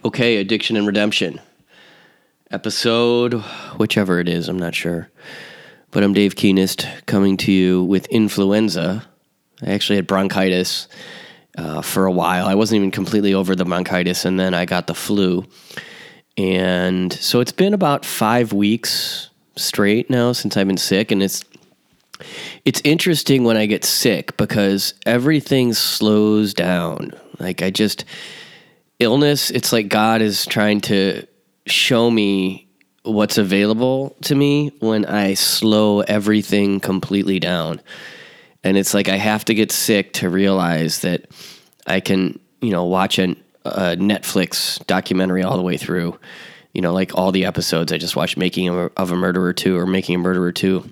Okay, Addiction and Redemption. Episode, whichever it is, I'm not sure. But I'm Dave Keenest coming to you with influenza. I actually had bronchitis for a while. I wasn't even completely over the bronchitis, and then I got the flu. And so it's been about 5 weeks straight now since I've been sick, and it's interesting when I get sick because everything slows down. Illness, it's like God is trying to show me what's available to me when I slow everything completely down. And it's like I have to get sick to realize that I can, watch a Netflix documentary all the way through, like all the episodes. I just watched Making of a Murderer 2 or Making a Murderer 2.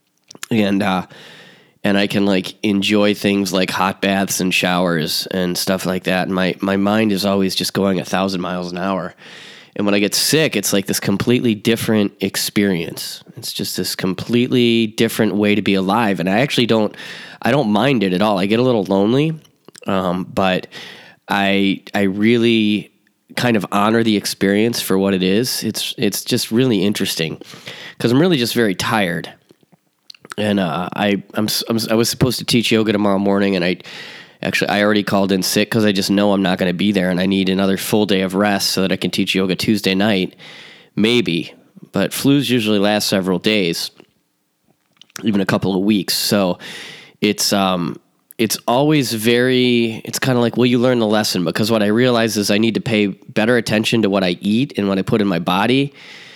And I can enjoy things like hot baths and showers and stuff like that. And my mind is always just going 1,000 miles an hour. And when I get sick, it's like this completely different experience. It's just this completely different way to be alive. And I actually don't mind it at all. I get a little lonely, but I really kind of honor the experience for what it is. It's just really interesting because I'm really just very tired. And I was supposed to teach yoga tomorrow morning, and I already called in sick because I just know I'm not going to be there, and I need another full day of rest so that I can teach yoga Tuesday night, maybe. But flus usually last several days, even a couple of weeks. So it's always it's kind of like, will you learn the lesson? Because what I realize is I need to pay better attention to what I eat and what I put in my body,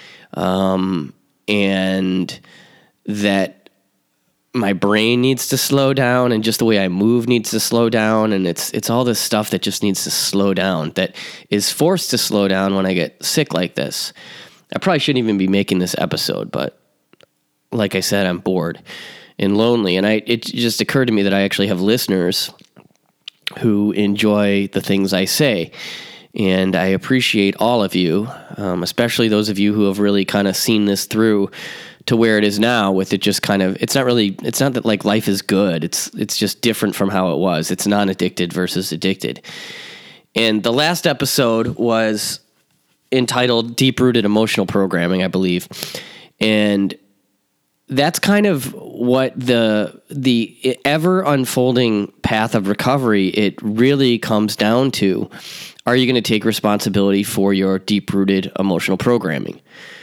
and that my brain needs to slow down, and just the way I move needs to slow down. And it's all this stuff that just needs to slow down, that is forced to slow down when I get sick like this. I probably shouldn't even be making this episode, but like I said, I'm bored and lonely. And it just occurred to me that I actually have listeners who enjoy the things I say. And I appreciate all of you, especially those of you who have really kind of seen this through to where it is now, with it just kind of, it's not that life is good. It's just different from how it was. It's non-addicted versus addicted. And the last episode was entitled Deep-Rooted Emotional Programming, I believe. And that's kind of what the ever unfolding path of recovery, it really comes down to. Are you going to take responsibility for your deep-rooted emotional programming?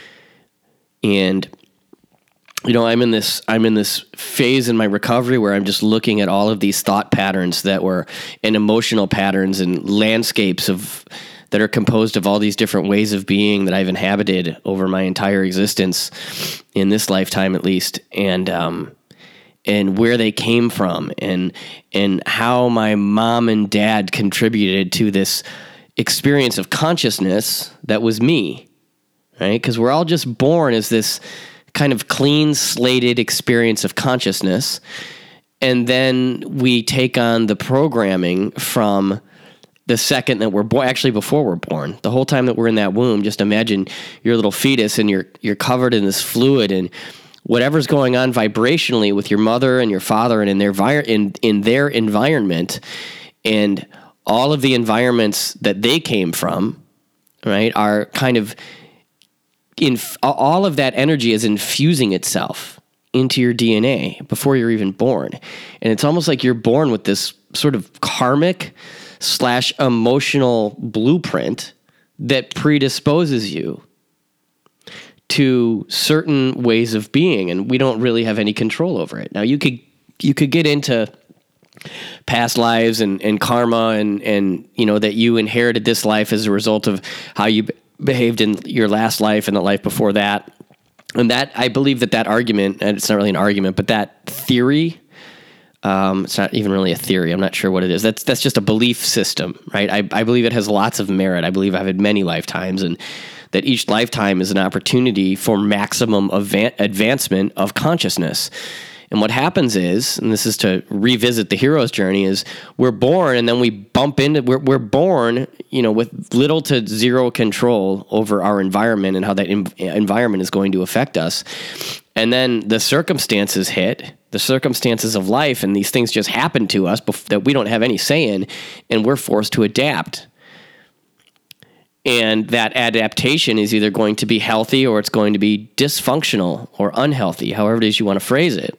And I'm in this phase in my recovery where I'm just looking at all of these thought patterns and emotional patterns and landscapes that are composed of all these different ways of being that I've inhabited over my entire existence, in this lifetime at least, and where they came from, and how my mom and dad contributed to this experience of consciousness that was me, right? Because we're all just born as this kind of clean slated experience of consciousness. And then we take on the programming from the second that we're born, actually before we're born. The whole time that we're in that womb, just imagine you're a little fetus and you're covered in this fluid, and whatever's going on vibrationally with your mother and your father and in their environment, and all of the environments that they came from, right, are kind of all of that energy is infusing itself into your DNA before you're even born. And it's almost like you're born with this sort of karmic / emotional blueprint that predisposes you to certain ways of being, and we don't really have any control over it. Now, you could get into past lives and karma and that you inherited this life as a result of how you behaved in your last life and the life before that. And that, I believe that argument, and it's not really an argument, but that theory, it's not even really a theory. I'm not sure what it is. That's just a belief system, right? I believe it has lots of merit. I believe I've had many lifetimes, and that each lifetime is an opportunity for maximum advancement of consciousness. And what happens is, and this is to revisit the hero's journey, is we're born and then we bump into, we're born, with little to zero control over our environment and how that environment is going to affect us. And then the circumstances hit, the circumstances of life, and these things just happen to us that we don't have any say in, and we're forced to adapt. And that adaptation is either going to be healthy or it's going to be dysfunctional or unhealthy, however it is you want to phrase it.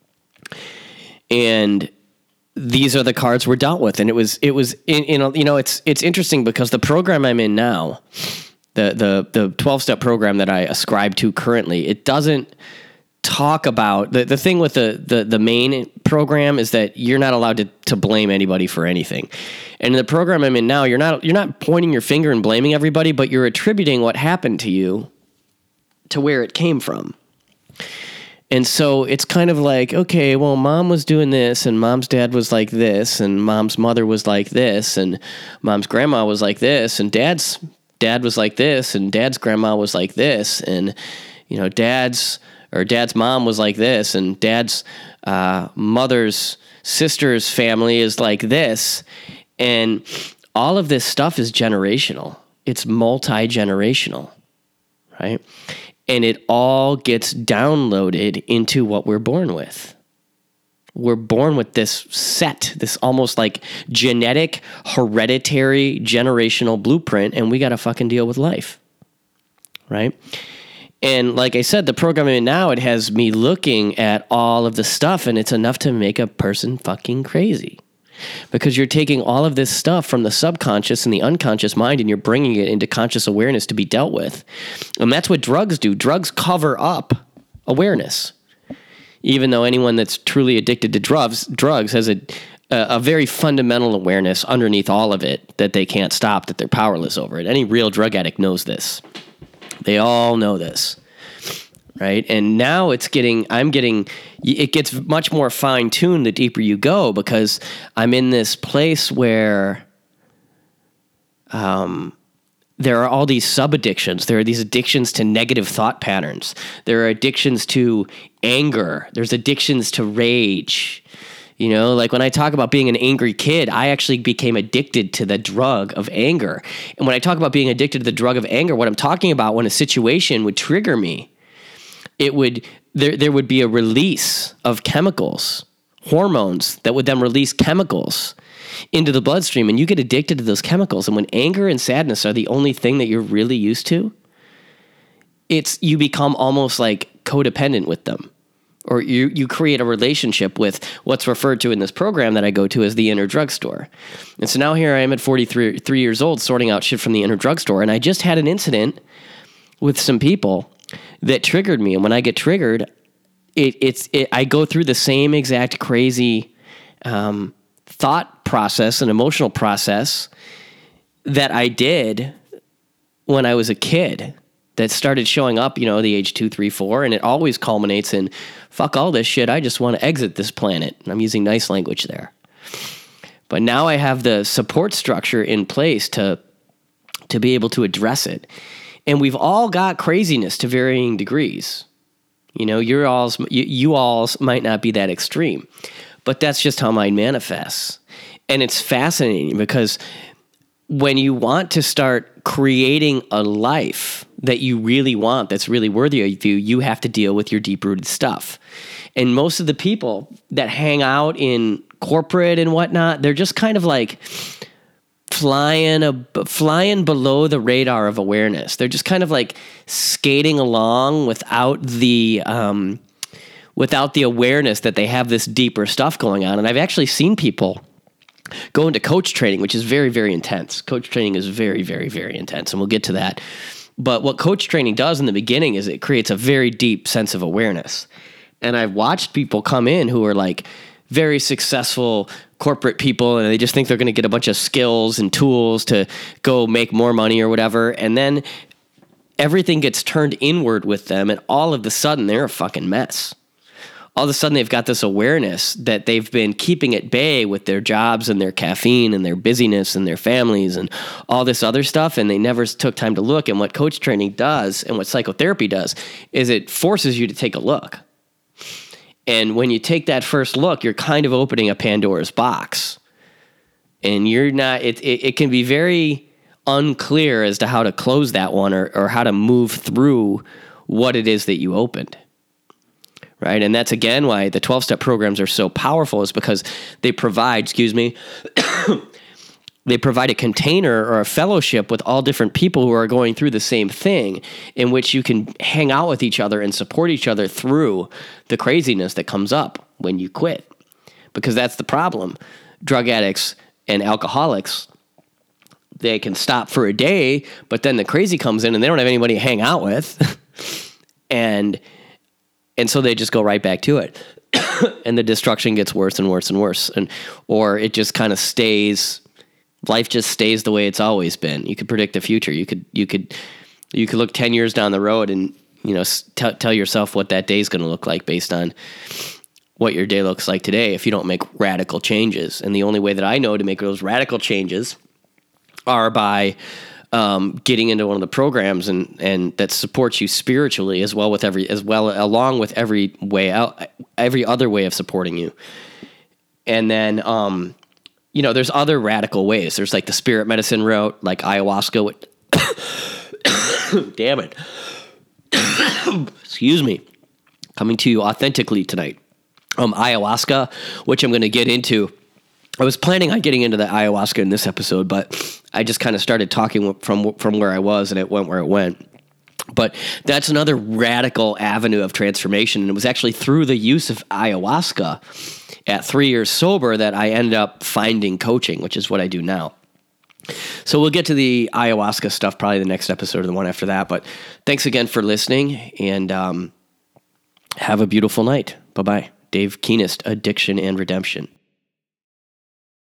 And these are the cards we're dealt with. And it's interesting because the program I'm in now, the 12-step program that I ascribe to currently, it doesn't talk about the thing with the main program is that you're not allowed to blame anybody for anything. And in the program I'm in now, you're not pointing your finger and blaming everybody, but you're attributing what happened to you to where it came from. And so it's kind of like, okay, well, mom was doing this, and mom's dad was like this, and mom's mother was like this, and mom's grandma was like this, and dad's dad was like this, and dad's grandma was like this, and dad's mom was like this, and dad's mother's sister's family is like this. And all of this stuff is generational. It's multi-generational, right? And it all gets downloaded into what we're born with. We're born with this almost like genetic, hereditary, generational blueprint, and we got to fucking deal with life, right? And like I said, the program I'm in now, it has me looking at all of the stuff, and it's enough to make a person fucking crazy. Because you're taking all of this stuff from the subconscious and the unconscious mind, and you're bringing it into conscious awareness to be dealt with. And that's what drugs do. Drugs cover up awareness. Even though anyone that's truly addicted to drugs has a very fundamental awareness underneath all of it that they can't stop, that they're powerless over it. Any real drug addict knows this. They all know this, right? And now it gets much more fine-tuned the deeper you go, because I'm in this place where there are all these sub-addictions. There are these addictions to negative thought patterns. There are addictions to anger. There's addictions to rage. Like when I talk about being an angry kid, I actually became addicted to the drug of anger. And when I talk about being addicted to the drug of anger, what I'm talking about, when a situation would trigger me, there would be a release of chemicals, hormones that would then release chemicals into the bloodstream, and you get addicted to those chemicals. And when anger and sadness are the only thing that you're really used to, you become almost like codependent with them. Or you create a relationship with what's referred to in this program that I go to as the inner drugstore. And so now here I am at 43 years old, sorting out shit from the inner drugstore. And I just had an incident with some people that triggered me. And when I get triggered, I go through the same exact crazy thought process and emotional process that I did when I was a kid, that started showing up, the age 2, 3, 4, and it always culminates in, fuck all this shit, I just want to exit this planet. And I'm using nice language there. But now I have the support structure in place to be able to address it. And we've all got craziness to varying degrees. You all's might not be that extreme, but that's just how mine manifests. And it's fascinating because when you want to start creating a life that you really want, that's really worthy of you, you have to deal with your deep-rooted stuff. And most of the people that hang out in corporate and whatnot, they're just kind of like flying below the radar of awareness. They're just kind of like skating along without the awareness that they have this deeper stuff going on. And I've actually seen people go into coach training, which is very, very intense. Coach training is very, very, very intense, and we'll get to that. But what coach training does in the beginning is it creates a very deep sense of awareness. And I've watched people come in who are like very successful corporate people, and they just think they're going to get a bunch of skills and tools to go make more money or whatever. And then everything gets turned inward with them, and all of a sudden they're a fucking mess. All of a sudden they've got this awareness that they've been keeping at bay with their jobs and their caffeine and their busyness and their families and all this other stuff, and they never took time to look. And what coach training does and what psychotherapy does is it forces you to take a look. And when you take that first look, you're kind of opening a Pandora's box. And you're not, it can be very unclear as to how to close that one or how to move through what it is that you opened. Right. And that's, again, why the 12-step programs are so powerful, is because they provide, they provide a container or a fellowship with all different people who are going through the same thing, in which you can hang out with each other and support each other through the craziness that comes up when you quit. Because that's the problem. Drug addicts and alcoholics, they can stop for a day, but then the crazy comes in and they don't have anybody to hang out with. and so they just go right back to it. And the destruction gets worse and worse and worse. Or it just kind of stays. Life just stays the way it's always been. You could predict the future. You could look 10 years down the road and, tell yourself what that day is going to look like based on what your day looks like today if you don't make radical changes. And the only way that I know to make those radical changes are by getting into one of the programs and that supports you spiritually along with every way out, every other way of supporting you. And then, there's other radical ways. There's like the spirit medicine route, like ayahuasca. Damn it. Excuse me. Coming to you authentically tonight. Ayahuasca, which I'm going to get into. I was planning on getting into the ayahuasca in this episode, but I just kind of started talking from where I was, and it went where it went. But that's another radical avenue of transformation. And it was actually through the use of ayahuasca at 3 years sober that I ended up finding coaching, which is what I do now. So we'll get to the ayahuasca stuff probably the next episode or the one after that. But thanks again for listening, and have a beautiful night. Bye-bye. Dave Keenest, Addiction and Redemption.